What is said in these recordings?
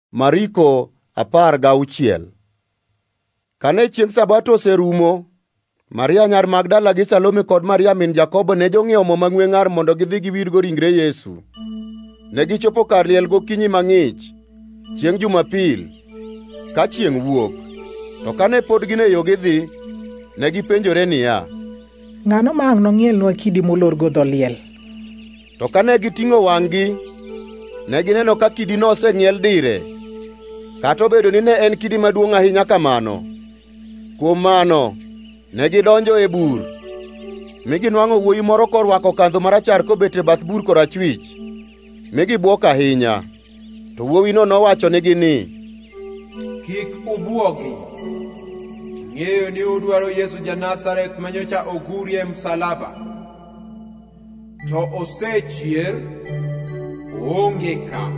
Mariko 16. Kane chieng' Sabato oserumo, Maria nyar Magdala gi Salome kod Maria min Jakobo ne jong'iewo mo mang'we ng'ar mondo gidhi giwirgo ringre Yesu. Ne gichopo kar liel gokinyi mang'ich, chieng' Jumapil, ka chiengʼ wuok. To kane pod gin e yo gidhi, ne gipenjore niya, ng'ano ma ang' nong'ielnwa kidi molorgo dho liel? To kane giting'o wang'gi, ne gineno ka kidino oseng'iel dire, kata obedo ni ne en kidi maduongʼ ahinya kamano. Kuom mano, ne gidonjo e bur, mi ginwang'o wuowi moro korwako kandho marachar kobet e bath bur korachwich, mi gibuok ahinya. To wuowino nowachonegi ni, kik ubwogi. Ng'eyo ni udwaro Yesu ja-Nazareth manyocha ogurie msalaba. To osechier, oonge ka.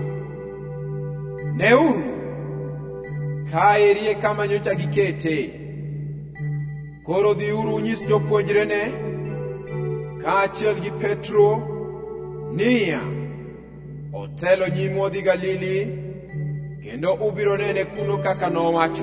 Neuru, ka eri e kama nyocha gikete. Koro dhiuru unyis jopuonjrene, kaachiel gi Petro, niya, otelo nyimu odhi Galili, kendo ubiro nene kuno kaka nowacho.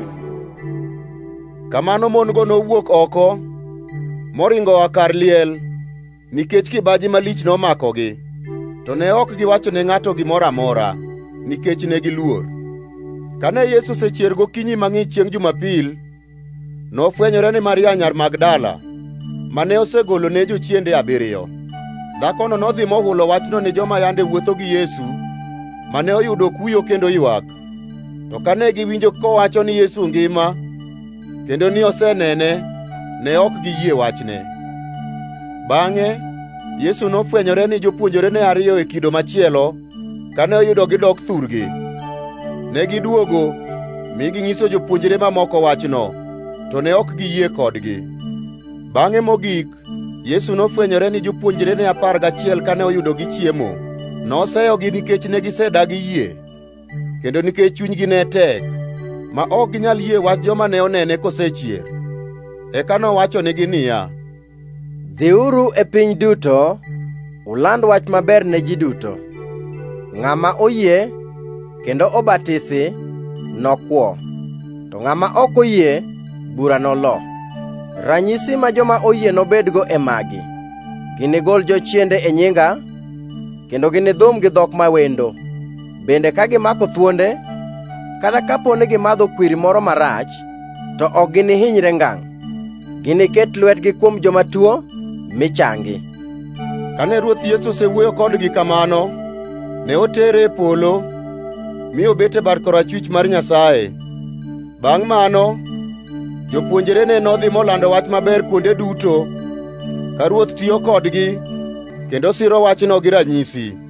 Kamano mon-go nowuok oko, moringo oa kar liel, nikech kibaji malich nomakogi. To ne ok giwacho ne ng'ato gimoro amora, nikech ne giluor. Kane Yesu osechier gokinyi mang'ich chiengʼ Jumapil, nofwenyore ni Maria nyar Magdala, mane osegolo ne jochiende 7. Dhakono nodhi mohulo wachno ni joma yande wuotho gi Yesu, mane oyudo kuyo kendo ywak. To kane giwinjo kowacho ni Yesu ngima, kendo ni osenene, ne ok giyie wachne. Bang'e, Yesu nofwenyore ni jopuonjrene 2 e kido machielo, kane oyudo gidok thurgi. Ne giduogo, mi ginyiso jopuonjre mamoko wachno, to ne ok giyie kodgi. Bang'e mogik, Yesu nofwenyore ni jopuonjrene 11 kane oyudo gichiemo. Noseyogi nikech ne gisedagi yie, kendo nikech chunygi ne tek, ma ok ginyal yie wach joma ne onene kosechier. Eka nowachonegi niya, dhiuru e piny duto, uland wach maber ne ji duto. Ng'ama oyie kendo obatisi nokwo, to ng'ama ok oyie bura nolo. Ranyisi ma joma oyie nobedgo e magi: ginigol jochiende e nyinga, kendo ginidhum gi dhok mawendo. Bende ka gimako thuonde, kata kapo ni gimadho kwiri moro marach, to ok ginihinyre ngangʼ. Giniket lwetgi kuom joma tuo mi changi. Kane Ruoth Yesu osewuoyo kodgi kamano, ne otere e polo, mi obet e bat korachwich mar Nyasaye. Bangʼ mano, jopuonjrene nodhi molando wach maber kuonde duto, ka Ruoth tiyo kodgi, kendo siro wachno gi ranyisi.